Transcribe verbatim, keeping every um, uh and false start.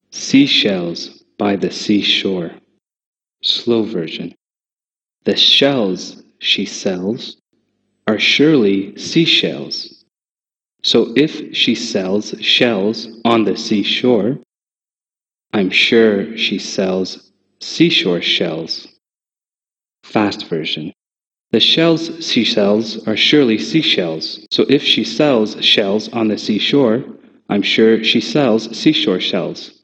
Seashells by the seashore. Slow version. The shells she sells are surely seashells. So if she sells shells on the seashore, I'm sure she sells seashore shells. Fast version. The shells she sells are surely seashells. So if she sells shells on the seashore, I'm sure she sells seashore shells.